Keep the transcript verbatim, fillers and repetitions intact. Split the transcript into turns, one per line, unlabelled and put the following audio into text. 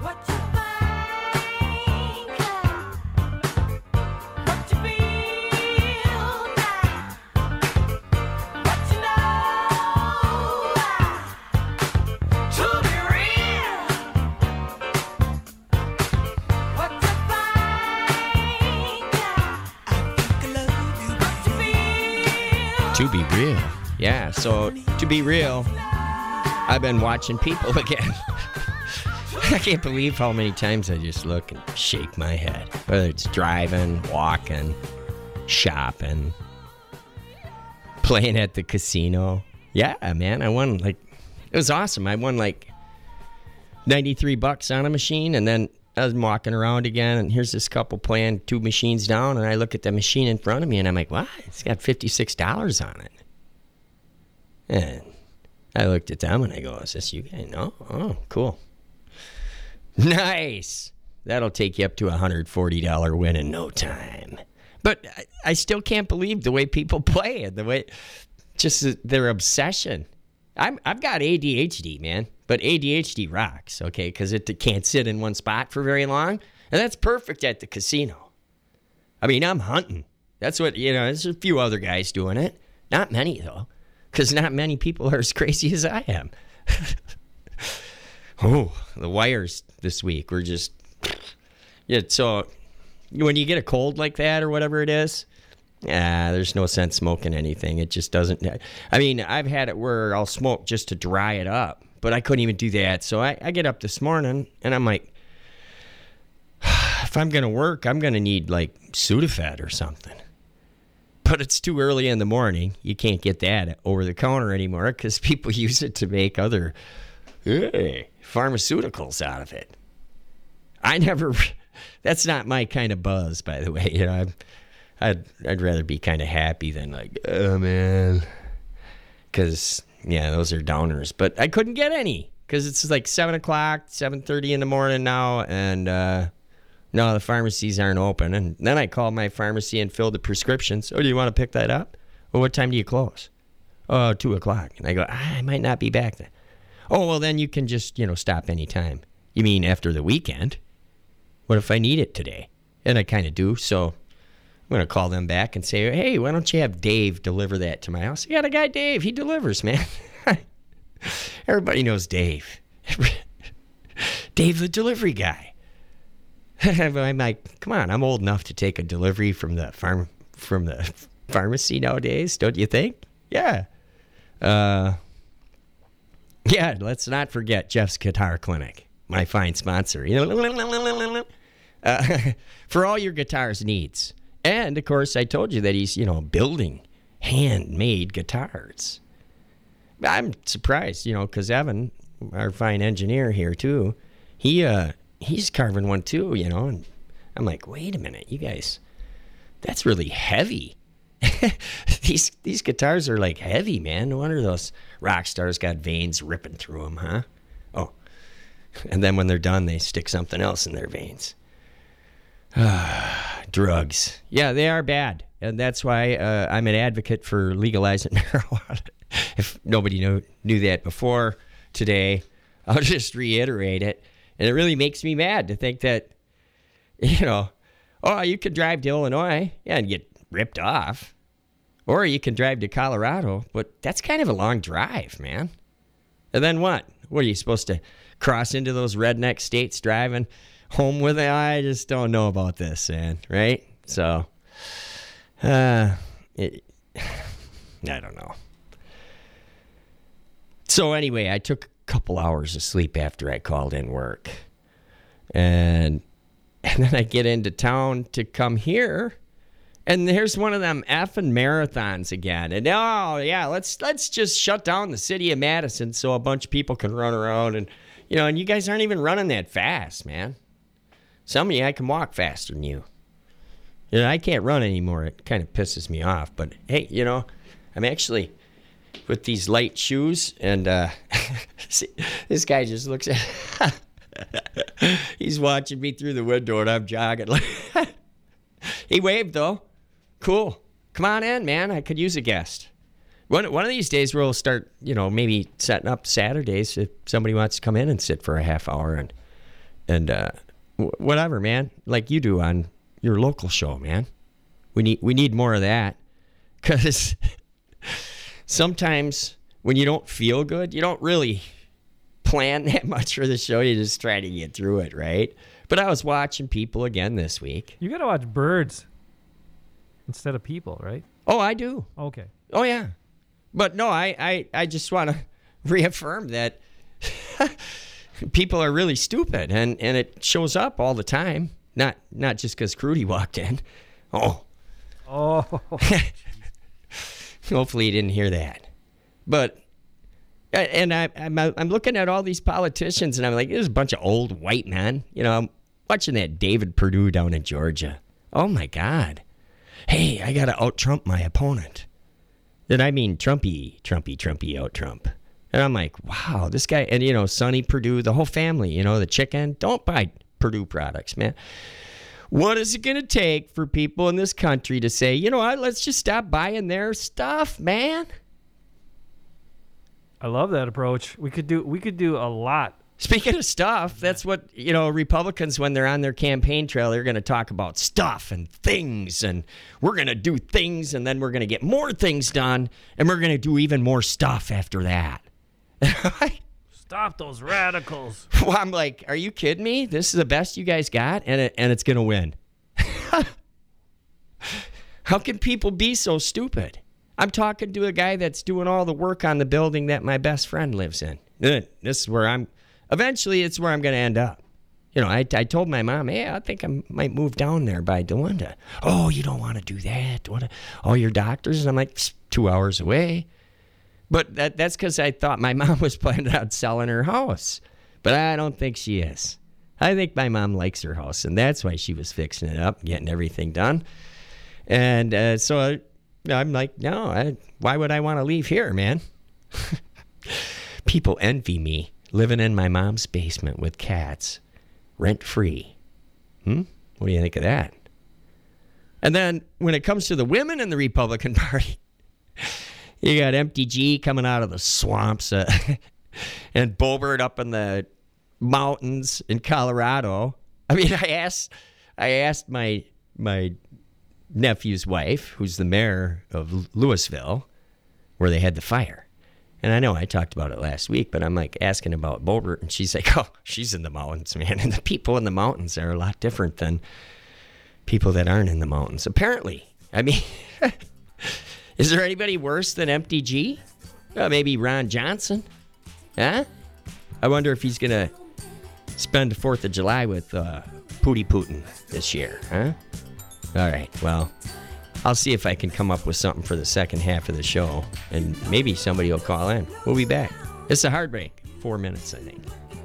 To Be Real. Yeah, so to be real, I've been watching people again. I can't believe how many times I just look and shake my head. Whether it's driving, walking, shopping, playing at the casino. Yeah, man, I won like, it was awesome. I won like ninety-three bucks on a machine, and then I was walking around again, and here's this couple playing two machines down, and I look at the machine in front of me, and I'm like, what? It's got fifty-six dollars on it. And I looked at them, and I go, is this you guys? No? Oh, cool. Nice. That'll take you up to a one hundred forty dollars win in no time. But I, I still can't believe the way people play it, the way, just their obsession. I'm, I've got A D H D, man. But A D H D rocks, okay, because it can't sit in one spot for very long. And that's perfect at the casino. I mean, I'm hunting. That's what, you know, there's a few other guys doing it. Not many, though, because not many people are as crazy as I am. Oh, the wires this week were just, yeah, so when you get a cold like that or whatever it is, yeah, there's no sense smoking anything. It just doesn't, I mean, I've had it where I'll smoke just to dry it up. But I couldn't even do that. So I, I get up this morning, and I'm like, if I'm going to work, I'm going to need, like, Sudafed or something. But it's too early in the morning. You can't get that over the counter anymore because people use it to make other hey, pharmaceuticals out of it. I never, that's not my kind of buzz, by the way. You know, I'm, I'd, I'd rather be kind of happy than, like, oh, man. Because... yeah, those are downers. But I couldn't get any because it's like seven o'clock, seven thirty in the morning now, and uh, no, the pharmacies aren't open. And then I called my pharmacy and filled the prescriptions. Oh, do you want to pick that up? Well, what time do you close? Oh, two o'clock. And I go, ah, I might not be back then. Oh, well, then you can just, you know, stop anytime. You mean after the weekend? What if I need it today? And I kind of do, so I'm going to call them back and say, hey, why don't you have Dave deliver that to my house? I got a guy, Dave. He delivers, man. Everybody knows Dave. Dave, the delivery guy. I'm like, come on, I'm old enough to take a delivery from the farm from the pharmacy nowadays, don't you think? Yeah. Uh, yeah, let's not forget Jeff's Guitar Clinic, my fine sponsor. You know, uh, for all your guitars needs. And, of course, I told you that he's, you know, building handmade guitars. I'm surprised, you know, because Evan, our fine engineer here, too, he uh, he's carving one, too, you know. And I'm like, wait a minute, you guys, that's really heavy. these these guitars are, like, heavy, man. No wonder those rock stars got veins ripping through them, huh? Oh, and then when they're done, they stick something else in their veins. Drugs. Yeah, they are bad. And that's why uh, I'm an advocate for legalizing marijuana. If nobody knew, knew that before today, I'll just reiterate it. And it really makes me mad to think that, you know, oh, you could drive to Illinois yeah, and get ripped off. Or you can drive to Colorado. But that's kind of a long drive, man. And then what? What are you supposed to cross into those redneck states driving home with it? I just don't know about this, man. Right? So, uh, it, I don't know. So anyway, I took a couple hours of sleep after I called in work. And, and then I get into town to come here. And there's one of them effing marathons again. And oh yeah, let's let's just shut down the city of Madison so a bunch of people can run around. And you know, and you guys aren't even running that fast, man. Some of you, I can walk faster than you. You know, I can't run anymore. It kind of pisses me off. But hey, you know, I'm actually with these light shoes, and uh, see, this guy just looks at. He's watching me through the window, and I'm jogging. He waved though. Cool. Come on in, man. I could use a guest. One one of these days we'll start, you know, maybe setting up Saturdays if somebody wants to come in and sit for a half hour and and uh, w- whatever, man. Like you do on your local show, man. We need we need more of that, because sometimes when you don't feel good, you don't really plan that much for the show. You just try to get through it, right? But I was watching people again this week.
You got to watch birds instead of people, right?
Oh, I do.
Okay.
Oh, yeah. But no, I, I, I just want to reaffirm that people are really stupid, and, and it shows up all the time. Not not just because Crudy walked in. Oh.
Oh.
Hopefully you didn't hear that. But, and I, I'm, I'm looking at all these politicians, and I'm like, there's a bunch of old white men. You know, I'm watching that David Perdue down in Georgia. Oh, my God. Hey, I got to out-Trump my opponent. And I mean Trumpy, Trumpy, Trumpy, out-Trump. And I'm like, wow, this guy, and, you know, Sonny Perdue, the whole family, you know, the chicken, don't buy Perdue products, man. What is it going to take for people in this country to say, you know what, let's just stop buying their stuff, man?
I love that approach. We could do we could do a lot.
Speaking of stuff, that's what, you know, Republicans, when they're on their campaign trail, they're going to talk about stuff and things, and we're going to do things, and then we're going to get more things done, and we're going to do even more stuff after that.
Stop those radicals.
Well, I'm like, are you kidding me? This is the best you guys got, and it, and it's going to win. How can people be so stupid? I'm talking to a guy that's doing all the work on the building that my best friend lives in. This is where I'm, eventually it's where I'm going to end up. You know, I, I told my mom, hey, I think I might move down there by DeWanda. Oh, you don't want to do that? What? All your doctors? And I'm like, two hours away. But that that's because I thought my mom was planning on selling her house. But I don't think she is. I think my mom likes her house, and that's why she was fixing it up, getting everything done. And uh, so I, I'm like, no, I, why would I want to leave here, man? People envy me living in my mom's basement with cats, rent-free. Hmm? What do you think of that? And then when it comes to the women in the Republican Party, you got M T G coming out of the swamps uh, and Boebert up in the mountains in Colorado. I mean, I asked, I asked my my nephew's wife, who's the mayor of Louisville, where they had the fire. And I know I talked about it last week, but I'm like asking about Boebert, and she's like, oh, she's in the mountains, man. And the people in the mountains are a lot different than people that aren't in the mountains, apparently. I mean... Is there anybody worse than M T G? Uh, maybe Ron Johnson? Huh? I wonder if he's going to spend the fourth of July with uh, Pootie Putin this year, huh? All right, well, I'll see if I can come up with something for the second half of the show, and maybe somebody will call in. We'll be back. It's a hard break. Four minutes, I think.